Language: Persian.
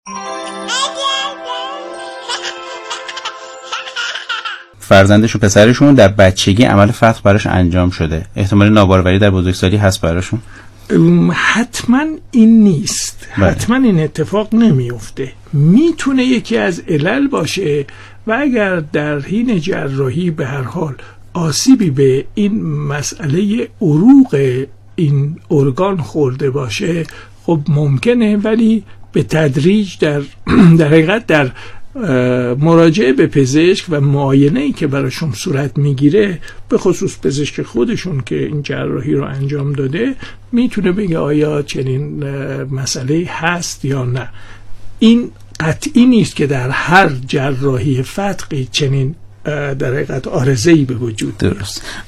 فرزندشون پسرشون در بچگی عمل فتق براش انجام شده، احتمال ناباروری در بزرگسالی هست براشون؟ حتما این نیست. حتما این اتفاق نمیفته. میتونه یکی از علل باشه و اگر در حین جراحی به هر حال آسیبی به این مسئله عروق این ارگان خورده باشه خب ممکنه، ولی به تدریج در حقیقت در مراجعه به پزشک و معاینه‌ای که براشون صورت میگیره، به خصوص پزشک خودشون که این جراحی رو انجام داده، میتونه بگه آیا چنین مسئله هست یا نه. این قطعی نیست که در هر جراحی فتقی چنین در حقیقت عارضه‌ای به وجود درست.